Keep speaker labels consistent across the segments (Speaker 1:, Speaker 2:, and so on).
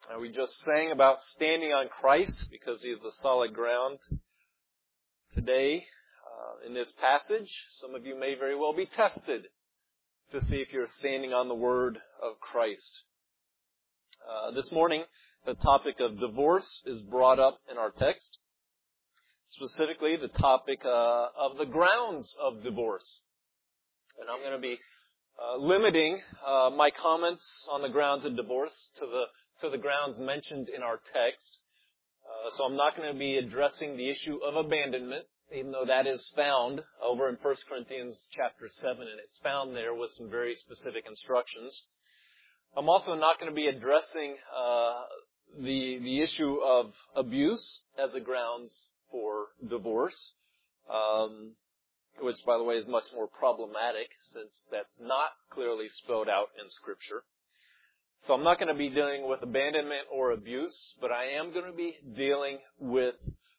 Speaker 1: We just sang about standing on Christ because He is the solid ground. Today, in this passage, some of you may very well be tested to see if you're standing on the Word of Christ. This morning, the topic of divorce is brought up in our text. Specifically, the topic of the grounds of divorce. And I'm going to be limiting my comments on the grounds of divorce to the grounds mentioned in our text. So I'm not going to be addressing the issue of abandonment, even though that is found over in 1 Corinthians chapter 7, and it's found there with some very specific instructions. I'm also not going to be addressing the issue of abuse as a grounds for divorce, which, by the way, is much more problematic since that's not clearly spelled out in Scripture. So I'm not going to be dealing with abandonment or abuse, but I am going to be dealing with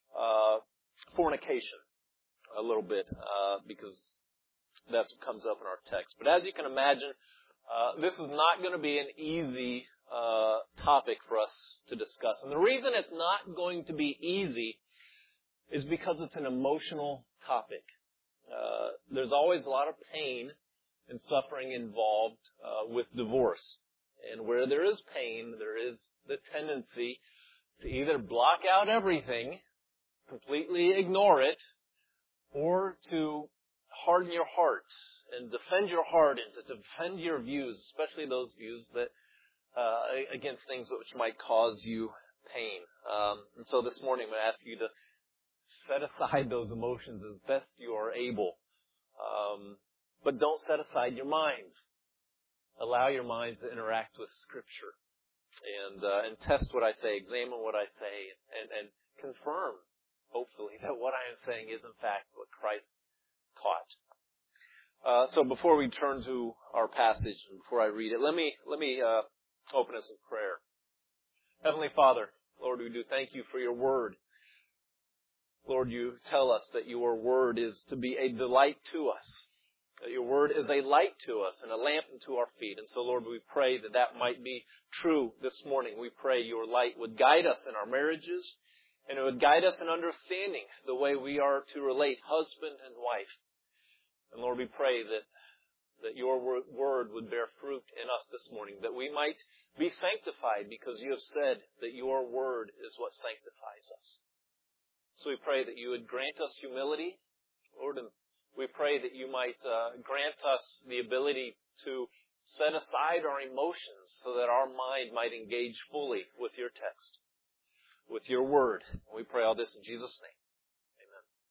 Speaker 1: fornication a little bit, because that's what comes up in our text. But as you can imagine, this is not going to be an easy topic for us to discuss. And the reason it's not going to be easy is because it's an emotional topic. There's always a lot of pain and suffering involved with divorce. And where there is pain, there is the tendency to either block out everything, completely ignore it, or to harden your heart and defend your heart and to defend your views, especially those views that against things which might cause you pain. And so this morning I'm going to ask you to set aside those emotions as best you are able. But don't set aside your minds. Allow your minds to interact with Scripture and test what I say, examine what I say, and confirm, hopefully, that what I am saying is in fact what Christ taught. So before we turn to our passage, and before I read it, let me open us in prayer. Heavenly Father, Lord, we do thank you for your Word. Lord, you tell us that your Word is to be a delight to us. That your Word is a light to us and a lamp unto our feet. And so, Lord, we pray that that might be true this morning. We pray your light would guide us in our marriages, and it would guide us in understanding the way we are to relate husband and wife. And Lord, we pray that your Word would bear fruit in us this morning, that we might be sanctified because you have said that your Word is what sanctifies us. So we pray that you would grant us humility, Lord, and we pray that you might grant us the ability to set aside our emotions so that our mind might engage fully with your text, with your Word. We pray all this in Jesus' name.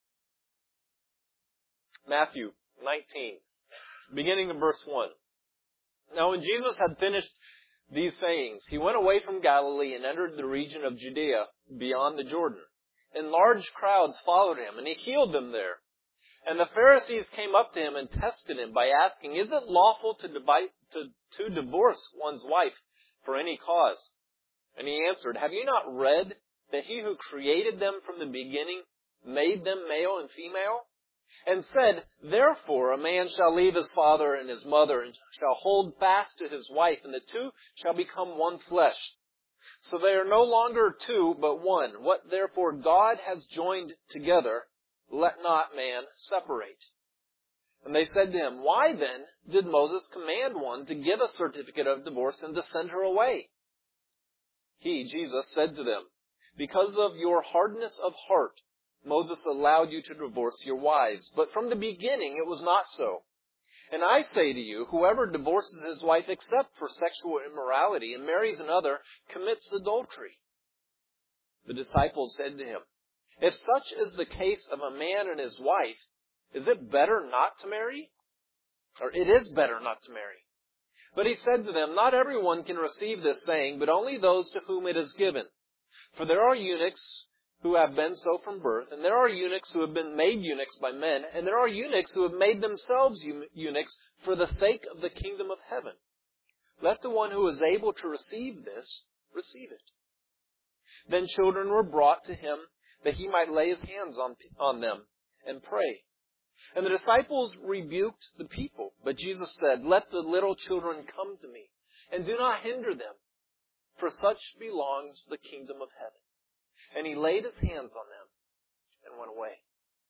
Speaker 1: Amen. Matthew 19, beginning in verse 1. Now when Jesus had finished these sayings, he went away from Galilee and entered the region of Judea beyond the Jordan. And large crowds followed him, and he healed them there. And the Pharisees came up to him and tested him by asking, is it lawful to divorce one's wife for any cause? And he answered, have you not read that he who created them from the beginning made them male and female? And said, therefore a man shall leave his father and his mother and shall hold fast to his wife, and the two shall become one flesh. So they are no longer two, but one. What therefore God has joined together, let not man separate. And they said to him, why then did Moses command one to give a certificate of divorce and to send her away? He, Jesus, said to them, because of your hardness of heart, Moses allowed you to divorce your wives. But from the beginning it was not so. And I say to you, whoever divorces his wife except for sexual immorality and marries another commits adultery. The disciples said to him, if such is the case of a man and his wife, is it better not to marry? Or it is better not to marry. But he said to them, not everyone can receive this saying, but only those to whom it is given. For there are eunuchs who have been so from birth, and there are eunuchs who have been made eunuchs by men, and there are eunuchs who have made themselves eunuchs for the sake of the kingdom of heaven. Let the one who is able to receive this, receive it. Then children were brought to him, that he might lay his hands on them and pray. And the disciples rebuked the people. But Jesus said, let the little children come to me, and do not hinder them. for such belongs the kingdom of heaven. And he laid his hands on them and went away.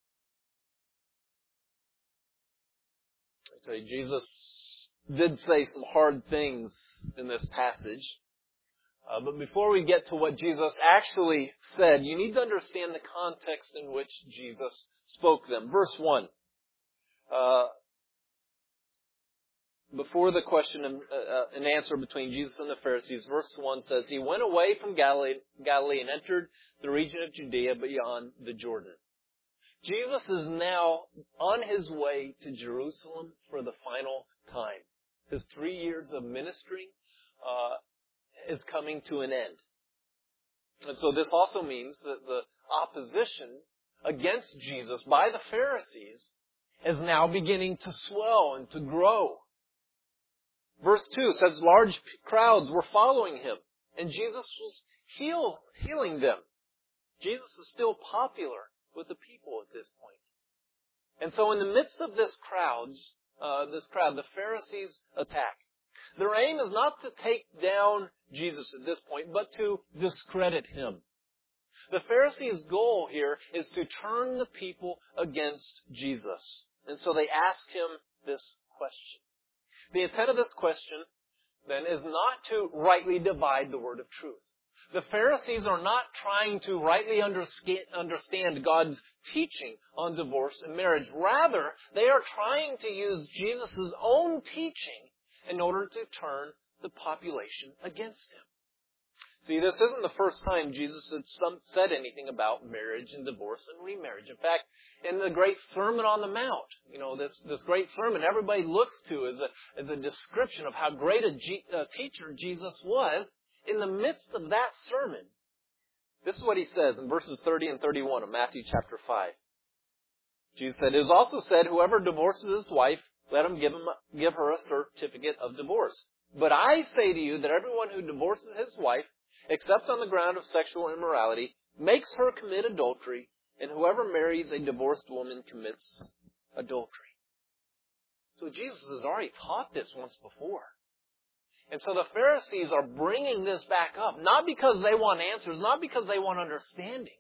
Speaker 1: I tell you, Jesus did say some hard things in this passage. But before we get to what Jesus actually said, you need to understand the context in which Jesus spoke them. Verse 1. Before the question and answer between Jesus and the Pharisees, verse 1 says, He went away from Galilee and entered the region of Judea beyond the Jordan. Jesus is now on his way to Jerusalem for the final time. His 3 years of ministry is coming to an end. And so this also means that the opposition against Jesus by the Pharisees is now beginning to swell and to grow. Verse 2 says large crowds were following him, and Jesus was healing them. Jesus is still popular with the people at this point. And so in the midst of this crowd, the Pharisees attack. Their aim is not to take down Jesus at this point, but to discredit him. The Pharisees' goal here is to turn the people against Jesus. And so they ask him this question. The intent of this question, then, is not to rightly divide the word of truth. The Pharisees are not trying to rightly understand God's teaching on divorce and marriage. Rather, they are trying to use Jesus' own teaching in order to turn the population against him. See, this isn't the first time Jesus had said anything about marriage and divorce and remarriage. In fact, in the great Sermon on the Mount, this great sermon everybody looks to as a description of how great a teacher Jesus was. In the midst of that sermon, this is what he says in verses 30 and 31 of Matthew chapter 5. Jesus said, It is also said, whoever divorces his wife, let him give her a certificate of divorce. But I say to you that everyone who divorces his wife, except on the ground of sexual immorality, makes her commit adultery, and whoever marries a divorced woman commits adultery. So Jesus has already taught this once before. And so the Pharisees are bringing this back up, not because they want answers, not because they want understanding,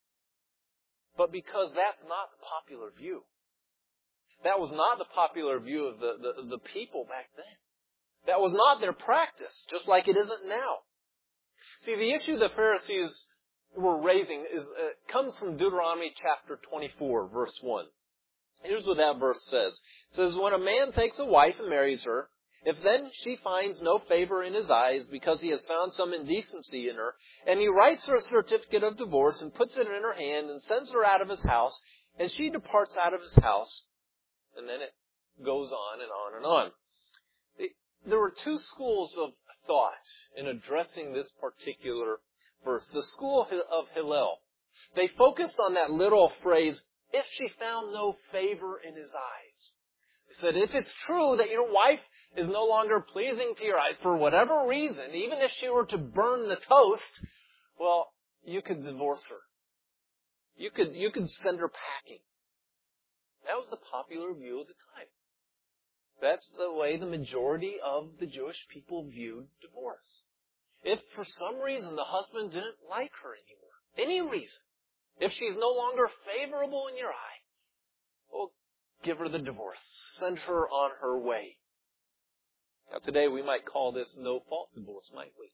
Speaker 1: but because that's not the popular view. That was not the popular view of the people back then. That was not their practice, just like it isn't now. See, the issue the Pharisees were raising comes from Deuteronomy chapter 24, verse 1. Here's what that verse says. It says, When a man takes a wife and marries her, if then she finds no favor in his eyes because he has found some indecency in her, and he writes her a certificate of divorce and puts it in her hand and sends her out of his house, and she departs out of his house, and then it goes on and on and on. There were two schools of thought in addressing this particular verse. The school of Hillel. They focused on that little phrase, if she found no favor in his eyes. They said, if it's true that your wife is no longer pleasing to your eyes for whatever reason, even if she were to burn the toast, well, you could divorce her. You could send her packing. That was the popular view of the time. That's the way the majority of the Jewish people viewed divorce. If for some reason the husband didn't like her anymore, any reason, if she's no longer favorable in your eye, well, give her the divorce. Send her on her way. Now today we might call this no-fault divorce, might we?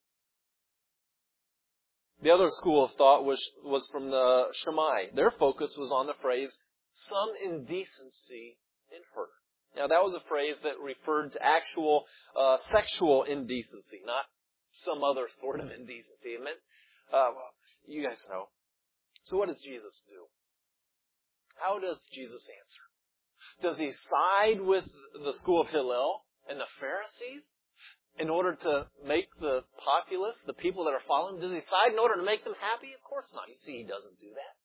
Speaker 1: The other school of thought was from the Shammai. Their focus was on the phrase, some indecency in her. Now that was a phrase that referred to actual sexual indecency, not some other sort of indecency. It meant, you guys know. So what does Jesus do? How does Jesus answer? Does he side with the school of Hillel and the Pharisees in order to make the populace, the people that are following, does he side in order to make them happy? Of course not. You see, he doesn't do that.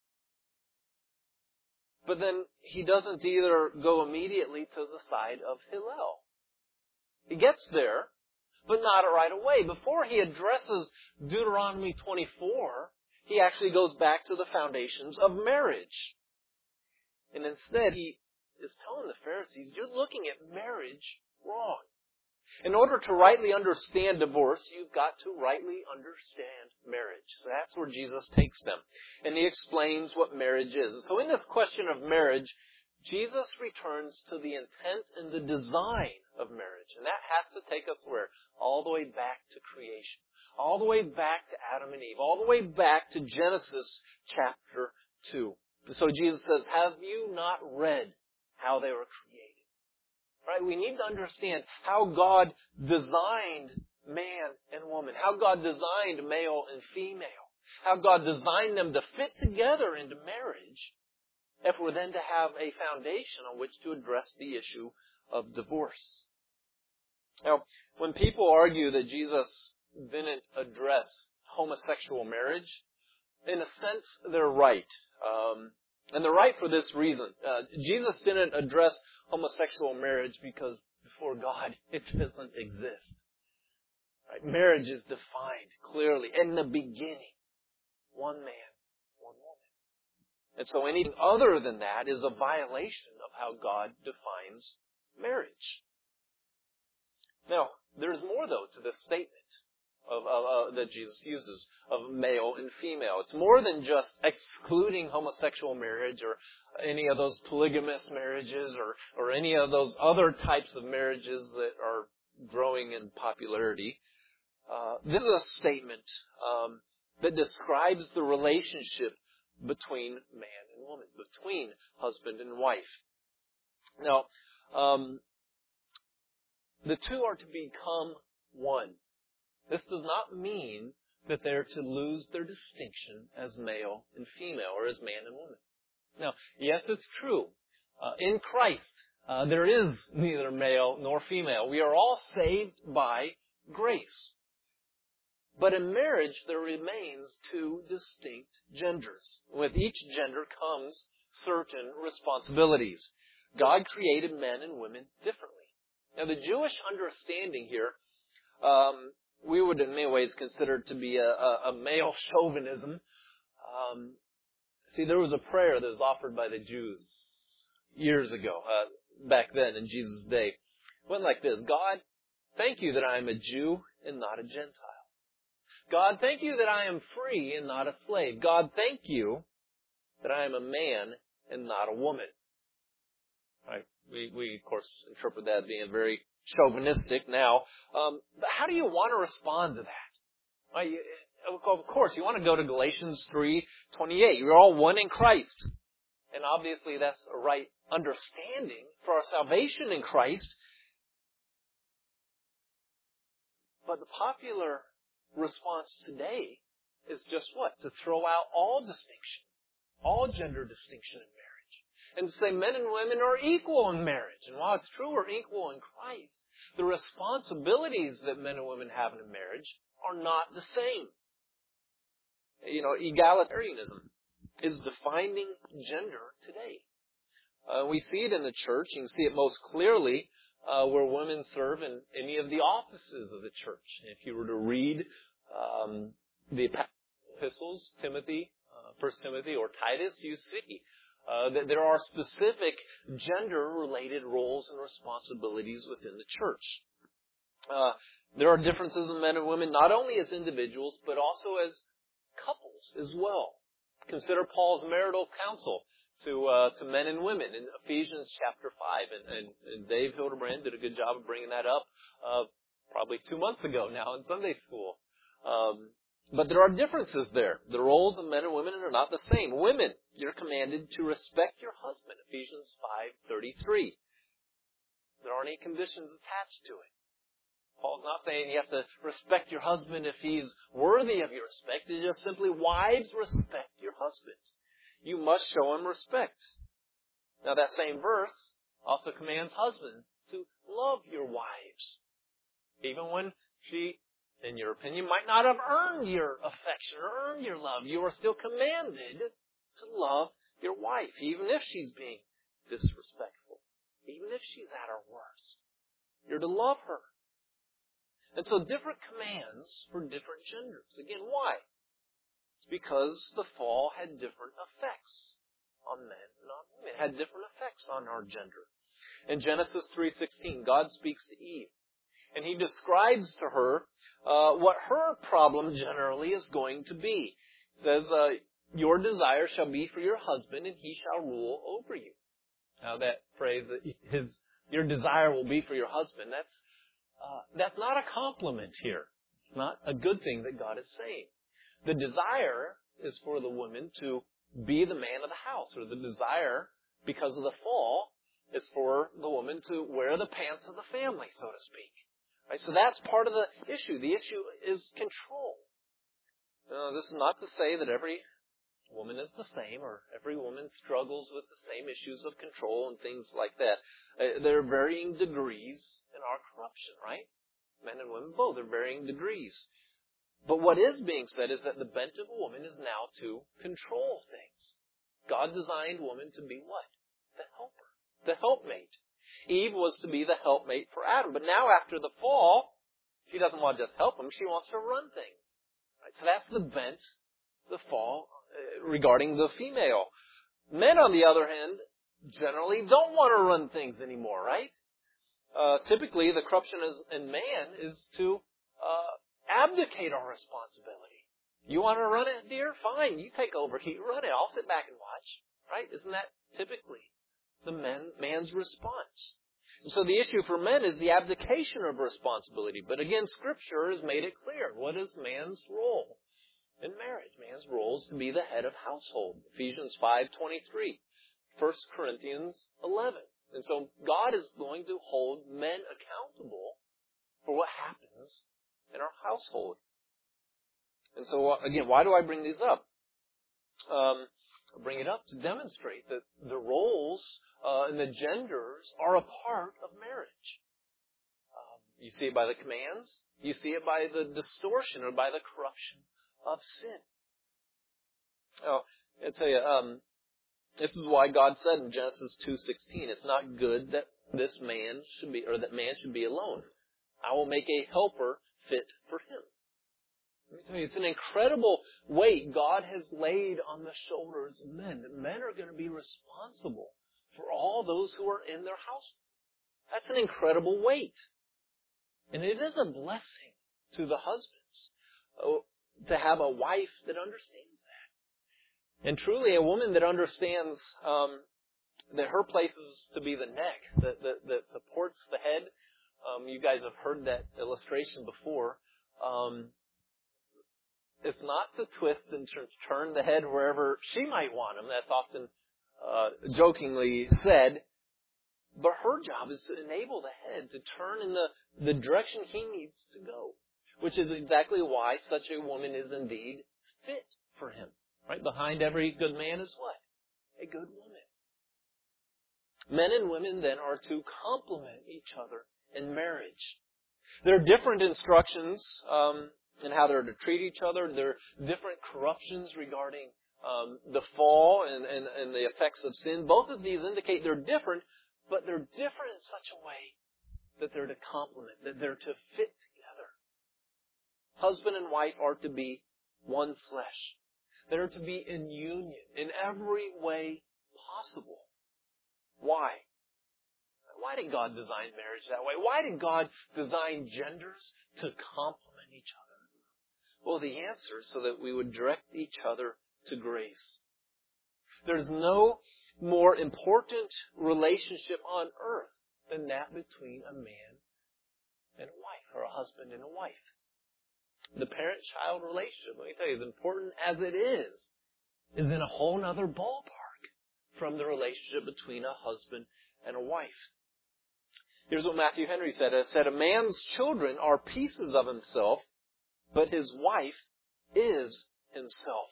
Speaker 1: But then he doesn't either go immediately to the side of Hillel. He gets there, but not right away. Before he addresses Deuteronomy 24, he actually goes back to the foundations of marriage. And instead, he is telling the Pharisees, you're looking at marriage wrong. In order to rightly understand divorce, you've got to rightly understand marriage. So that's where Jesus takes them. And he explains what marriage is. And so in this question of marriage, Jesus returns to the intent and the design of marriage. And that has to take us where? All the way back to creation. All the way back to Adam and Eve. All the way back to Genesis chapter 2. So Jesus says, have you not read how they were created? Right? We need to understand how God designed man and woman. How God designed male and female. How God designed them to fit together into marriage. If we're then to have a foundation on which to address the issue of divorce. Now, when people argue that Jesus didn't address homosexual marriage, in a sense, they're right. And they're right for this reason. Jesus didn't address homosexual marriage because before God, it doesn't exist. Right? Marriage is defined clearly in the beginning. One man, one woman. And so anything other than that is a violation of how God defines marriage. Now, there's more, though, to this statement that Jesus uses of male and female. It's more than just excluding homosexual marriage or any of those polygamous marriages or any of those other types of marriages that are growing in popularity. This is a statement that describes the relationship between man and woman, between husband and wife. Now, the two are to become one. This does not mean that they're to lose their distinction as male and female or as man and woman. Now, yes, it's true. In Christ, there is neither male nor female. We are all saved by grace. But in marriage, there remains two distinct genders. With each gender comes certain responsibilities. God created men and women differently. Now, the Jewish understanding here, we would in many ways consider it to be a male chauvinism. See, there was a prayer that was offered by the Jews years ago, back then in Jesus' day. It went like this: God, thank you that I am a Jew and not a Gentile. God, thank you that I am free and not a slave. God, thank you that I am a man and not a woman. Right? We of course interpret that being very chauvinistic now. But how do you want to respond to that? Right? Of course, you want to go to Galatians 3:28. You're all one in Christ. And obviously that's a right understanding for our salvation in Christ. But the popular response today is just what? To throw out all distinction, all gender distinction in marriage. And to say men and women are equal in marriage. And while it's true we're equal in Christ, the responsibilities that men and women have in a marriage are not the same. You know, egalitarianism is defining gender today. We see it in the church. You can see it most clearly where women serve in any of the offices of the church. If you were to read the epistles, Timothy, 1 Timothy or Titus, you see that there are specific gender-related roles and responsibilities within the church. There are differences in men and women, not only as individuals, but also as couples as well. Consider Paul's marital counsel to men and women in Ephesians chapter 5. And Dave Hildebrand did a good job of bringing that up probably 2 months ago now in Sunday school. But there are differences there. The roles of men and women are not the same. Women, you're commanded to respect your husband, Ephesians 5:33. There aren't any conditions attached to it. Paul's not saying you have to respect your husband if he's worthy of your respect. It's just simply, wives, respect your husband. You must show him respect. Now that same verse also commands husbands to love your wives. Even when she, in your opinion, might not have earned your affection or earned your love, you are still commanded to love your wife, even if she's being disrespectful, even if she's at her worst. You're to love her. And so different commands for different genders. Again, why? It's because the fall had different effects on men and on women. It had different effects on our gender. In Genesis 3:16, God speaks to Eve. And he describes to her what her problem generally is going to be. He says, your desire shall be for your husband, and he shall rule over you. Now that phrase, your desire will be for your husband, that's not a compliment here. It's not a good thing that God is saying. The desire is for the woman to be the man of the house, or the desire, because of the fall, is for the woman to wear the pants of the family, so to speak. Right? So that's part of the issue. The issue is control. This is not to say that every woman is the same, or every woman struggles with the same issues of control and things like that. There are varying degrees in our corruption, right? Men and women both are varying degrees. But what is being said is that the bent of a woman is now to control things. God designed woman to be what? The helper, the helpmate. Eve was to be the helpmate for Adam. But now after the fall, she doesn't want to just help him, she wants to run things. Right? So that's the bent, the fall, regarding the female. Men, on the other hand, generally don't want to run things anymore, right? Typically, the corruption in man is to abdicate our responsibility. You want to run it, dear? Fine, you take over. You run it. I'll sit back and watch. Right? Isn't that typically the man's response? And so the issue for men is the abdication of responsibility. But again, Scripture has made it clear. What is man's role in marriage? Man's role is to be the head of household. Ephesians 5:23, 1 Corinthians 11. And so God is going to hold men accountable for what happens in our household. And so, again, why do I bring these up? I bring it up to demonstrate that the roles and the genders are a part of marriage. You see it by the commands. You see it by the distortion or by the corruption of sin. Oh, I'll tell you, this is why God said in Genesis 2:16, it's not good that this man should be, or that man should be alone. I will make a helper fit for him. Let me tell you, it's an incredible weight God has laid on the shoulders of men. That men are going to be responsible for all those who are in their house. That's an incredible weight. And it is a blessing to the husbands to have a wife that understands that. And truly a woman that understands that her place is to be the neck, that supports the head. You guys have heard that illustration before. It's not to twist and turn the head wherever she might want him. That's often jokingly said. But her job is to enable the head to turn in the direction he needs to go. Which is exactly why such a woman is indeed fit for him. Right? Behind every good man is what? A good woman. Men and women then are to complement each other in marriage. There are different instructions in how they're to treat each other. There are different corruptions regarding the fall and the effects of sin. Both of these indicate they're different, but they're different in such a way that they're to complement, that they're to fit together. Husband and wife are to be one flesh. They're to be in union in every way possible. Why? Why did God design marriage that way? Why did God design genders to complement each other? Well, the answer is so that we would direct each other to grace. There's no more important relationship on earth than that between a man and a wife, or a husband and a wife. The parent-child relationship, let me tell you, as important as it is in a whole other ballpark from the relationship between a husband and a wife. Here's what Matthew Henry said. It said, a man's children are pieces of himself, but his wife is himself.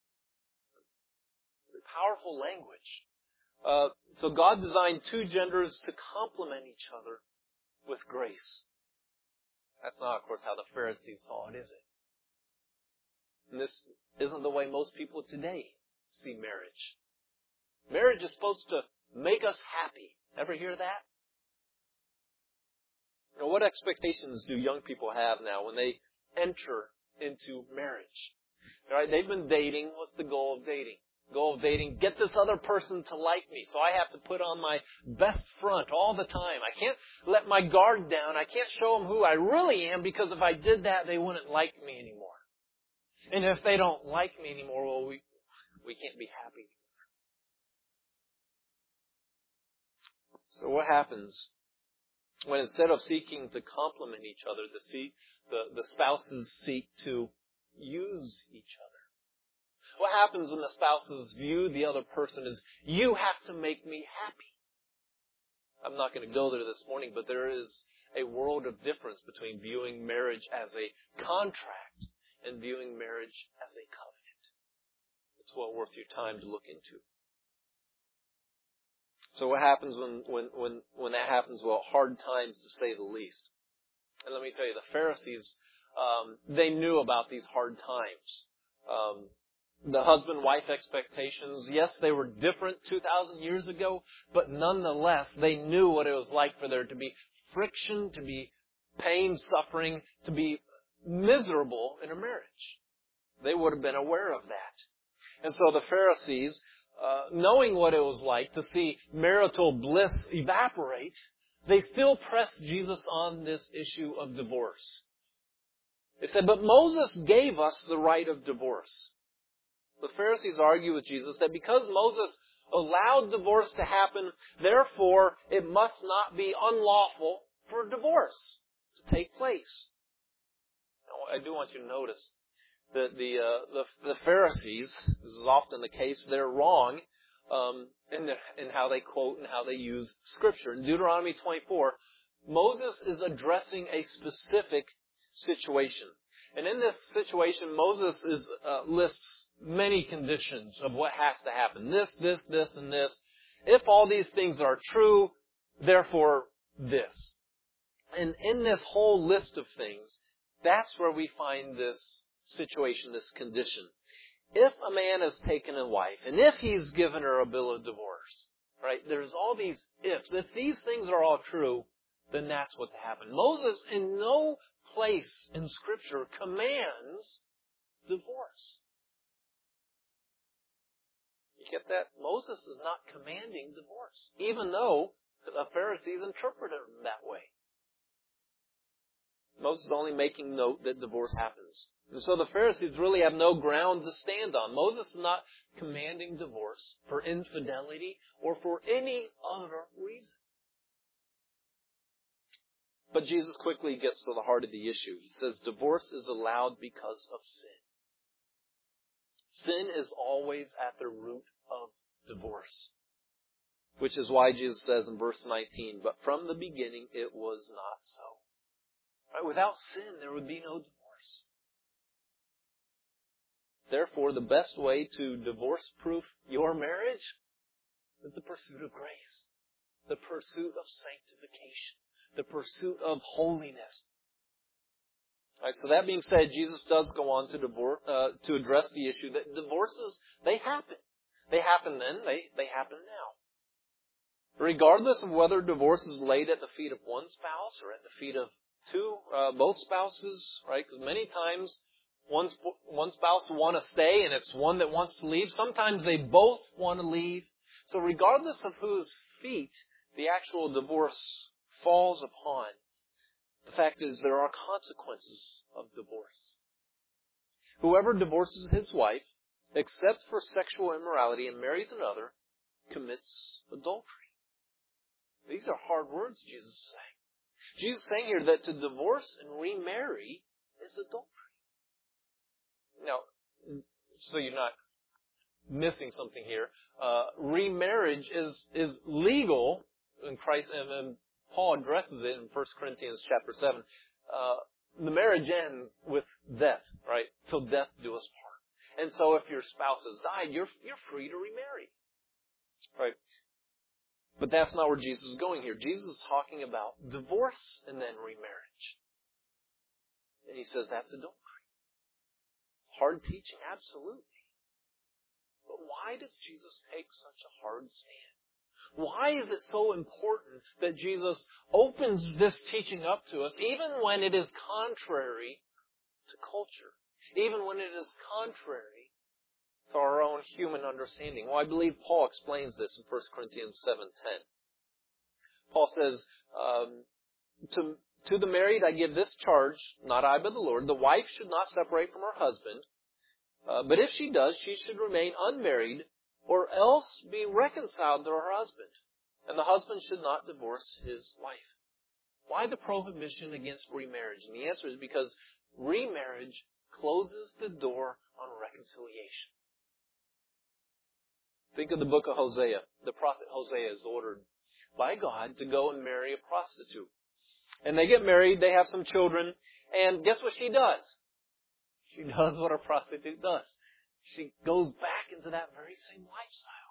Speaker 1: Powerful language. So God designed two genders to complement each other with grace. That's not, of course, how the Pharisees saw it, is it? And this isn't the way most people today see marriage. Marriage is supposed to make us happy. Ever hear that? You know, what expectations do young people have now when they enter into marriage? Right? They've been dating. What's the goal of dating? goal of dating, get this other person to like me. So I have to put on my best front all the time. I can't let my guard down. I can't show them who I really am, because if I did that, they wouldn't like me anymore. And if they don't like me anymore, well, we can't be happy. So what happens when instead of seeking to complement each other, the spouses seek to use each other? What happens when the spouses view the other person as, you have to make me happy? I'm not going to go there this morning, but there is a world of difference between viewing marriage as a contract and viewing marriage as a covenant. It's well worth your time to look into. So what happens when that happens? Well, hard times, to say the least. And let me tell you, the Pharisees, they knew about these hard times. The husband-wife expectations, yes, they were different 2,000 years ago, but nonetheless, they knew what it was like for there to be friction, to be pain, suffering, to be miserable in a marriage. They would have been aware of that. And so the Pharisees, knowing what it was like to see marital bliss evaporate, they still pressed Jesus on this issue of divorce. They said, but Moses gave us the right of divorce. The Pharisees argue with Jesus that because Moses allowed divorce to happen, therefore it must not be unlawful for divorce to take place. Now, I do want you to notice that the Pharisees, this is often the case, they're wrong in how they quote and how they use Scripture. In Deuteronomy 24, Moses is addressing a specific situation. And in this situation, Moses lists many conditions of what has to happen. This, and this. If all these things are true, therefore this. And in this whole list of things, that's where we find this situation, this condition. If a man has taken a wife, and if he's given her a bill of divorce, right, there's all these ifs. If these things are all true, then that's what happened. Moses, in no place in Scripture, commands divorce. You get that? Moses is not commanding divorce, even though the Pharisees interpreted it that way. Moses is only making note that divorce happens. And so the Pharisees really have no ground to stand on. Moses is not commanding divorce for infidelity or for any other reason. But Jesus quickly gets to the heart of the issue. He says divorce is allowed because of sin. Sin is always at the root of divorce. Which is why Jesus says in verse 19, but from the beginning it was not so. Right? Without sin, there would be no divorce. Therefore, the best way to divorce-proof your marriage is the pursuit of grace, the pursuit of sanctification, the pursuit of holiness. All right, so that being said, Jesus does go on to address the issue that divorces, they happen. They happen then, they happen now. Regardless of whether divorce is laid at the feet of one spouse or at the feet of both spouses, right? Because many times one spouse will want to stay and it's one that wants to leave. Sometimes they both want to leave. So regardless of whose feet the actual divorce falls upon, the fact is there are consequences of divorce. Whoever divorces his wife, except for sexual immorality, and marries another, commits adultery. These are hard words Jesus is saying. Jesus is saying here that to divorce and remarry is adultery. Now, so you're not missing something here, remarriage is legal, and Christ and Paul addresses it in 1 Corinthians chapter 7. The marriage ends with death, right? Till death do us part. And so if your spouse has died, you're free to remarry. Right? But that's not where Jesus is going here. Jesus is talking about divorce and then remarriage. And he says that's adultery. Hard teaching, absolutely. But why does Jesus take such a hard stand? Why is it so important that Jesus opens this teaching up to us, even when it is contrary to culture? Even when it is contrary to our own human understanding? Well, I believe Paul explains this in 1 Corinthians 7:10. Paul says, to the married I give this charge, not I but the Lord. The wife should not separate from her husband, but if she does, she should remain unmarried or else be reconciled to her husband. And the husband should not divorce his wife. Why the prohibition against remarriage? And the answer is because remarriage closes the door on reconciliation. Think of the book of Hosea. The prophet Hosea is ordered by God to go and marry a prostitute. And they get married, they have some children, and guess what she does? She does what a prostitute does. She goes back into that very same lifestyle.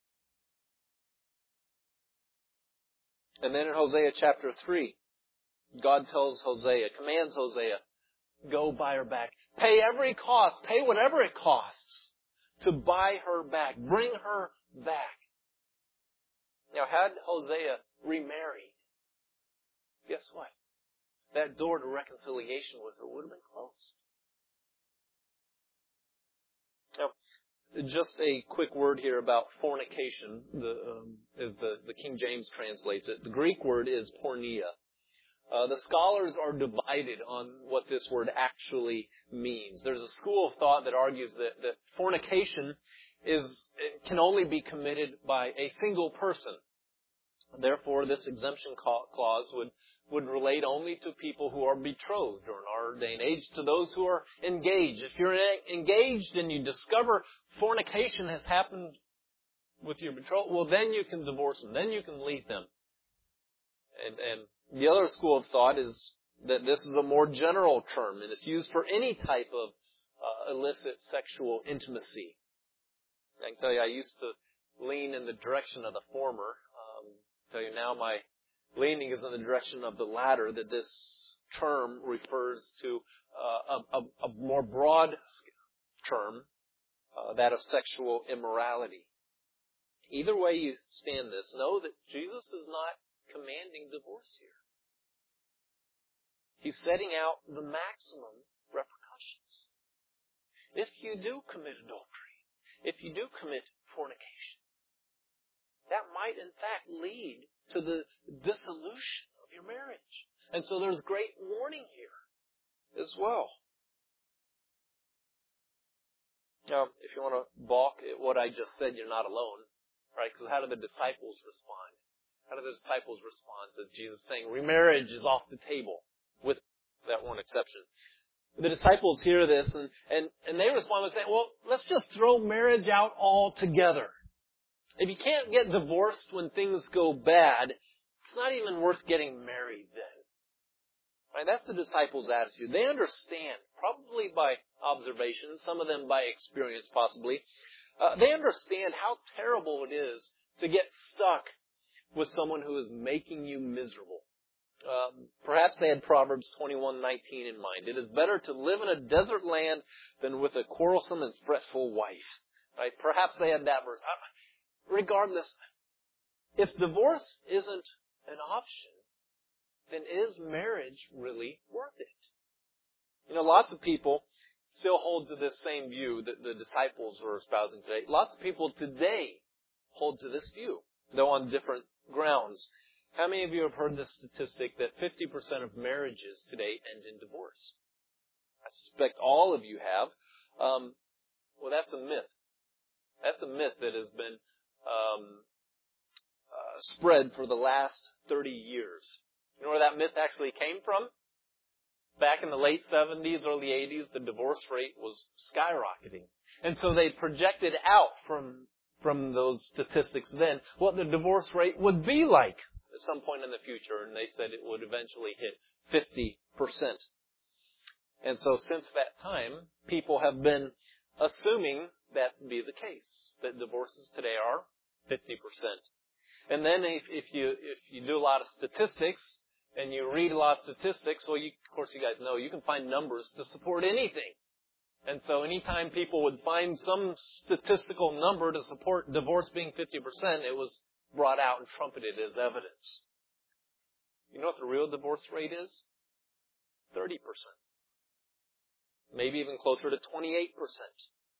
Speaker 1: And then in Hosea chapter 3, God tells Hosea, commands Hosea, go buy her back. Pay every cost, pay whatever it costs to buy her back. Bring her back. Now, had Hosea remarried, guess what? That door to reconciliation with her would have been closed. Now, just a quick word here about fornication, as the King James translates it. The Greek word is porneia. The scholars are divided on what this word actually means. There's a school of thought that argues that fornication can only be committed by a single person. Therefore, this exemption clause would relate only to people who are betrothed, or in our day and age, to those who are engaged. If you're engaged and you discover fornication has happened with your betrothed, well, then you can divorce them. Then you can leave them. And the other school of thought is that this is a more general term, and it's used for any type of illicit sexual intimacy. I can tell you, I used to lean in the direction of the former. Tell you now, my leaning is in the direction of the latter, that this term refers to a more broad term, that of sexual immorality. Either way you stand this, know that Jesus is not commanding divorce here. He's setting out the maximum repercussions. If you do commit adultery, if you do commit fornication, that might in fact lead to the dissolution of your marriage. And so there's great warning here as well. Now, if you want to balk at what I just said, you're not alone. Right? Because how do the disciples respond? How do the disciples respond to Jesus saying remarriage is off the table, with that one exception? The disciples hear this and they respond by saying, well, let's just throw marriage out altogether. If you can't get divorced when things go bad, it's not even worth getting married then. Right? That's the disciples' attitude. They understand, probably by observation, some of them by experience possibly, they understand how terrible it is to get stuck with someone who is making you miserable. Perhaps they had Proverbs 21:19 in mind. It is better to live in a desert land than with a quarrelsome and fretful wife. Right? Perhaps they had that verse. Regardless, if divorce isn't an option, then is marriage really worth it? You know, lots of people still hold to this same view that the disciples were espousing today. Lots of people today hold to this view, though on different grounds. How many of you have heard the statistic that 50% of marriages today end in divorce? I suspect all of you have. Well, that's a myth. That's a myth that has been spread for the last 30 years. You know where that myth actually came from? Back in the late 70s, early 80s, the divorce rate was skyrocketing. And so they projected out from those statistics then what the divorce rate would be like at some point in the future. And they said it would eventually hit 50%. And so since that time, people have been assuming that to be the case, that divorces today are 50%. And then if you do a lot of statistics and you read a lot of statistics, well, of course you guys know you can find numbers to support anything. And so anytime people would find some statistical number to support divorce being 50%, it was brought out and trumpeted as evidence. You know what the real divorce rate is? 30%. Maybe even closer to 28%.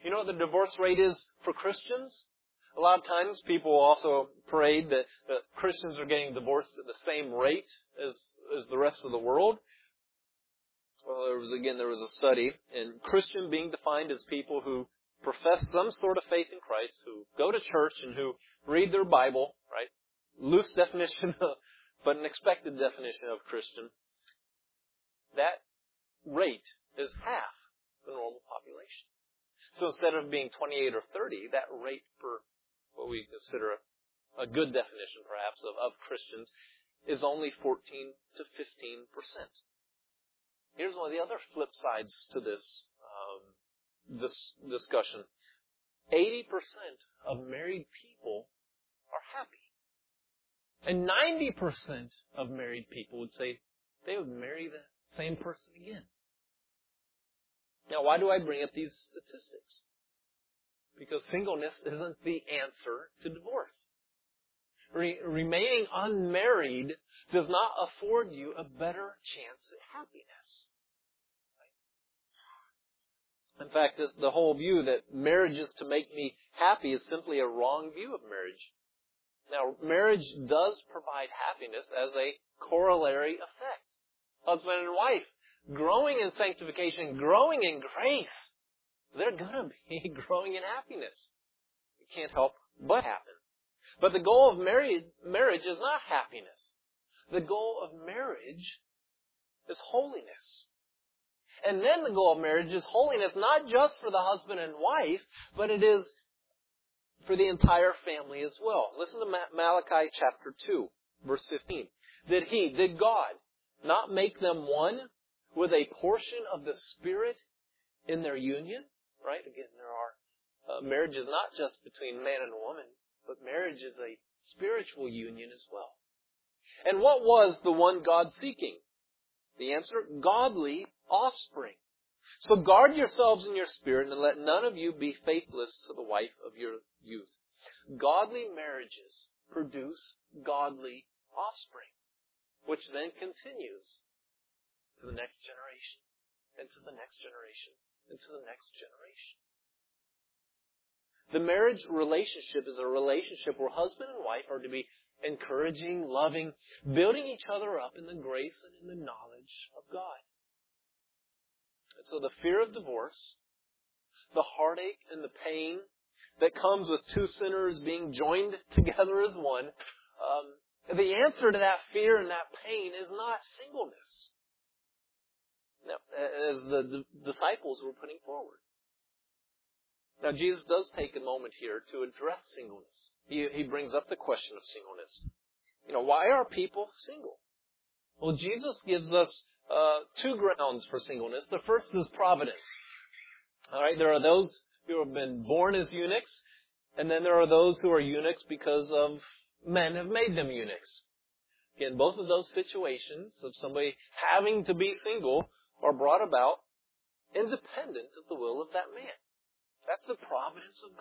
Speaker 1: You know what the divorce rate is for Christians? A lot of times people also parade that Christians are getting divorced at the same rate as the rest of the world. Well, there was a study, and Christian being defined as people who profess some sort of faith in Christ, who go to church and who read their Bible, right? Loose definition, but an expected definition of Christian. That rate is half the normal population. So instead of being 28 or 30, that rate for what we consider a good definition, perhaps, of Christians is only 14 to 15%. Here's one of the other flip sides to this discussion. 80% of married people are happy. And 90% of married people would say they would marry the same person again. Now, why do I bring up these statistics? Because singleness isn't the answer to divorce. Remaining unmarried does not afford you a better chance at happiness. In fact, the whole view that marriage is to make me happy is simply a wrong view of marriage. Now, marriage does provide happiness as a corollary effect. Husband and wife, growing in sanctification, growing in grace, they're going to be growing in happiness. It can't help but happen. But the goal of marriage is not happiness. The goal of marriage is holiness. And then the goal of marriage is holiness, not just for the husband and wife, but it is for the entire family as well. Listen to Malachi chapter 2, verse 15. Did God not make them one with a portion of the Spirit in their union? Right? Again, marriage is not just between man and woman, but marriage is a spiritual union as well. And what was the one God seeking? The answer, godly offspring. So guard yourselves in your spirit, and let none of you be faithless to the wife of your youth. Godly marriages produce godly offspring, which then continues to the next generation, and to the next generation, and to the next generation. The marriage relationship is a relationship where husband and wife are to be encouraging, loving, building each other up in the grace and in the knowledge of God. And so the fear of divorce, the heartache and the pain that comes with two sinners being joined together as one, the answer to that fear and that pain is not singleness. Now, as the disciples were putting forward. Now, Jesus does take a moment here to address singleness. He brings up the question of singleness. Why are people single? Well, Jesus gives us two grounds for singleness. The first is providence. All right, there are those who have been born as eunuchs, and then there are those who are eunuchs because of men have made them eunuchs. Again, both of those situations of somebody having to be single are brought about independent of the will of that man. That's the providence of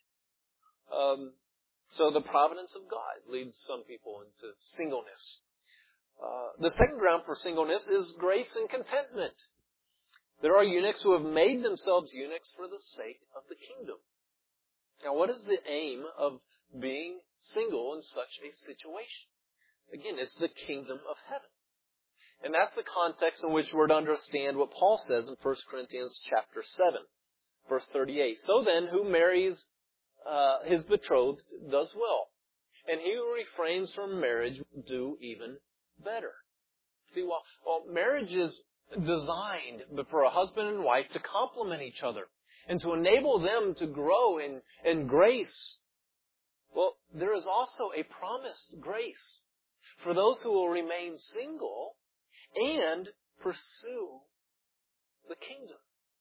Speaker 1: God. So the providence of God leads some people into singleness. The second ground for singleness is grace and contentment. There are eunuchs who have made themselves eunuchs for the sake of the kingdom. Now, what is the aim of being single in such a situation? Again, it's the kingdom of heaven. And that's the context in which we're to understand what Paul says in 1 Corinthians chapter 7, verse 38. So then, who marries his betrothed does well, and he who refrains from marriage do even better. See, while marriage is designed for a husband and wife to complement each other and to enable them to grow in grace, well, there is also a promised grace for those who will remain single and pursue the kingdom.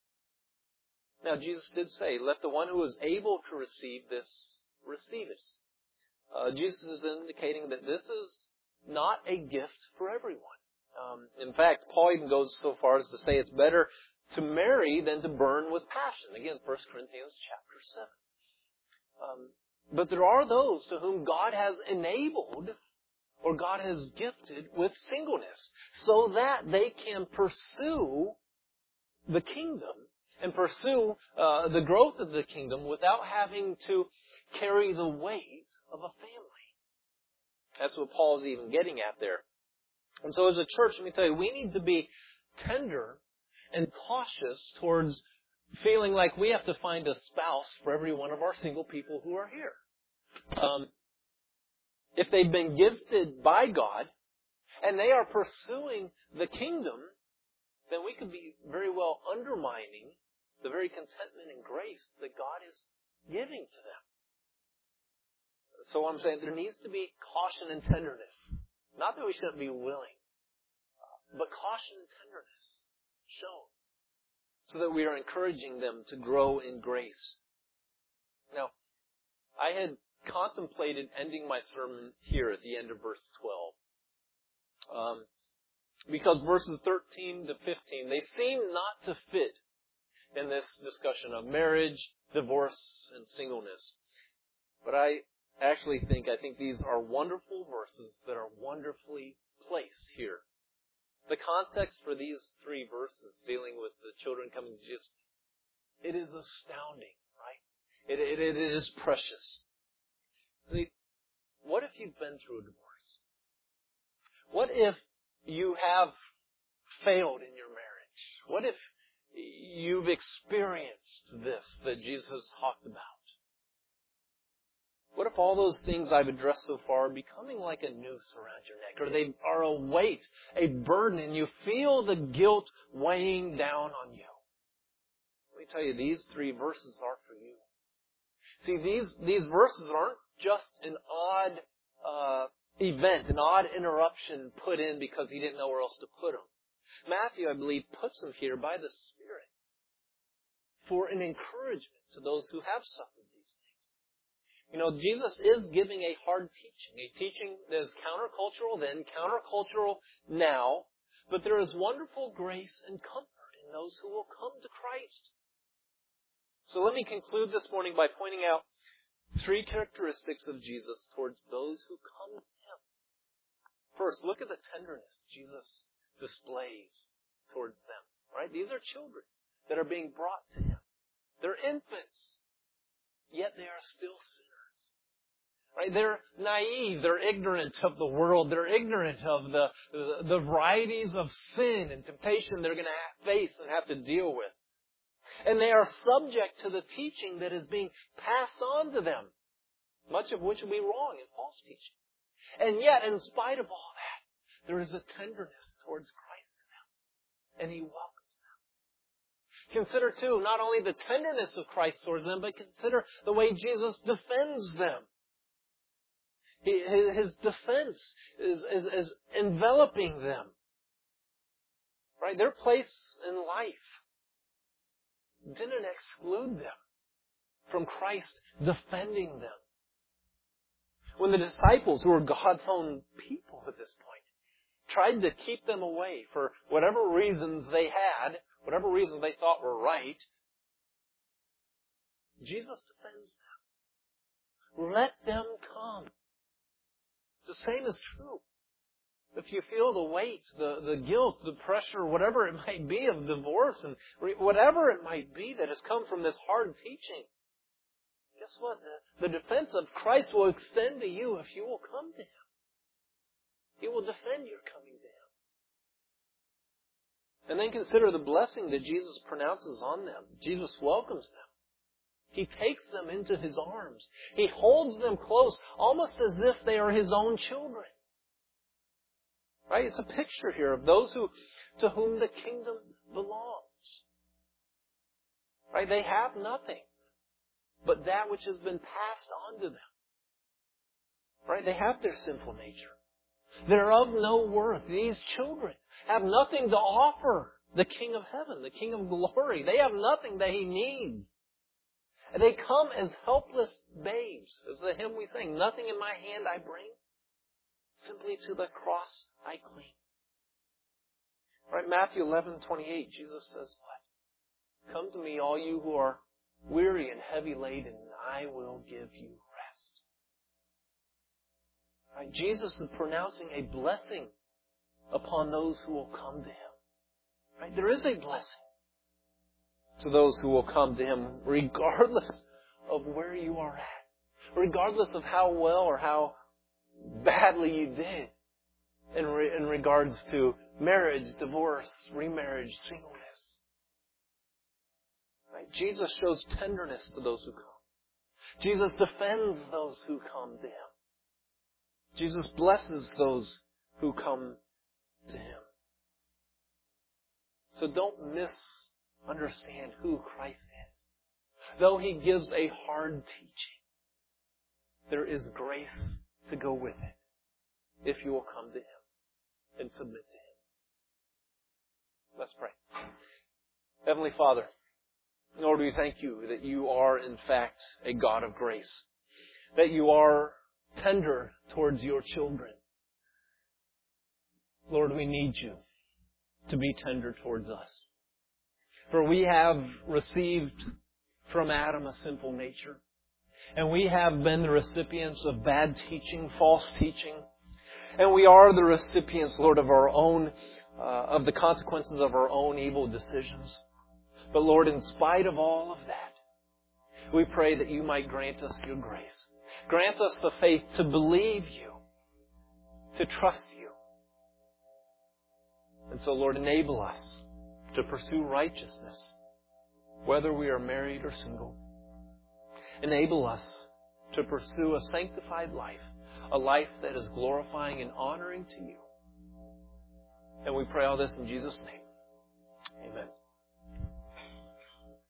Speaker 1: Now, Jesus did say, let the one who is able to receive this, receive it. Jesus is indicating that this is not a gift for everyone. In fact, Paul even goes so far as to say it's better to marry than to burn with passion. Again, 1 Corinthians chapter 7. But there are those to whom God has enabled or God has gifted with singleness so that they can pursue the kingdom and pursue the growth of the kingdom without having to carry the weight of a family. That's what Paul's even getting at there. And so as a church, let me tell you, we need to be tender and cautious towards feeling like we have to find a spouse for every one of our single people who are here. If they've been gifted by God and they are pursuing the kingdom, then we could be very well undermining the very contentment and grace that God is giving to them. So I'm saying there needs to be caution and tenderness. Not that we shouldn't be willing, but caution and tenderness shown so that we are encouraging them to grow in grace. Now, I had contemplated ending my sermon here at the end of verse 12. Because verses 13 to 15, they seem not to fit in this discussion of marriage, divorce, and singleness. But I think these are wonderful verses that are wonderfully placed here. The context for these three verses dealing with the children coming to Jesus, it is astounding, right? It is precious. What if you've been through a divorce? What if you have failed in your marriage? What if you've experienced this that Jesus has talked about? What if all those things I've addressed so far are becoming like a noose around your neck, or they are a weight, a burden, and you feel the guilt weighing down on you? Let me tell you, these three verses are for you. See, these verses aren't just an odd event, an odd interruption put in because he didn't know where else to put them. Matthew, I believe, puts them here by the Spirit for an encouragement to those who have suffered these things. You know, Jesus is giving a hard teaching, a teaching that is countercultural then, countercultural now, but there is wonderful grace and comfort in those who will come to Christ. So let me conclude this morning by pointing out three characteristics of Jesus towards those who come to Him. First, look at the tenderness Jesus displays towards them. Right? These are children that are being brought to Him. They're infants, yet they are still sinners. Right? They're naive. They're ignorant of the world. They're ignorant of the varieties of sin and temptation they're going to face and have to deal with. And they are subject to the teaching that is being passed on to them, much of which will be wrong and false teaching. And yet, in spite of all that, there is a tenderness towards Christ in them, and He welcomes them. Consider, too, not only the tenderness of Christ towards them, but consider the way Jesus defends them. His defense is enveloping them. Right? Their place in life didn't exclude them from Christ defending them. When the disciples, who were God's own people at this point, tried to keep them away for whatever reasons they had, whatever reasons they thought were right, Jesus defends them. Let them come. The same is true. If you feel the weight, the guilt, the pressure, whatever it might be of divorce, and whatever it might be that has come from this hard teaching, guess what? The defense of Christ will extend to you if you will come to Him. He will defend your coming to Him. And then consider the blessing that Jesus pronounces on them. Jesus welcomes them. He takes them into His arms. He holds them close, almost as if they are His own children. Right? It's a picture here of those to whom the kingdom belongs. Right? They have nothing but that which has been passed on to them. Right? They have their sinful nature. They're of no worth. These children have nothing to offer the King of Heaven, the King of Glory. They have nothing that He needs. They come as helpless babes. As the hymn we sing, nothing in my hand I bring, simply to the cross I cling. Right, Matthew 11:28, Jesus says what? Come to me, all you who are weary and heavy laden, and I will give you rest. Right, Jesus is pronouncing a blessing upon those who will come to Him. Right, there is a blessing. to those who will come to Him regardless of where you are at, regardless of how well or how badly you did in regards to marriage, divorce, remarriage, singleness. Right? Jesus shows tenderness to those who come. Jesus defends those who come to Him. Jesus blesses those who come to Him. So don't misunderstand who Christ is. Though He gives a hard teaching, there is grace to go with it if you will come to Him and submit to Him. Let's pray. Heavenly Father, Lord, we thank You that You are in fact a God of grace, that You are tender towards Your children. Lord, we need You to be tender towards us. For we have received from Adam a sinful nature, and we have been the recipients of bad teaching, false teaching, and we are the recipients, Lord, of our own, of the consequences of our own evil decisions. But Lord, in spite of all of that, we pray that You might grant us Your grace. Grant us the faith to believe You, to trust You. And so, Lord, enable us to pursue righteousness, whether we are married or single. Enable us to pursue a sanctified life, a life that is glorifying and honoring to You. And we pray all this in Jesus' name. Amen.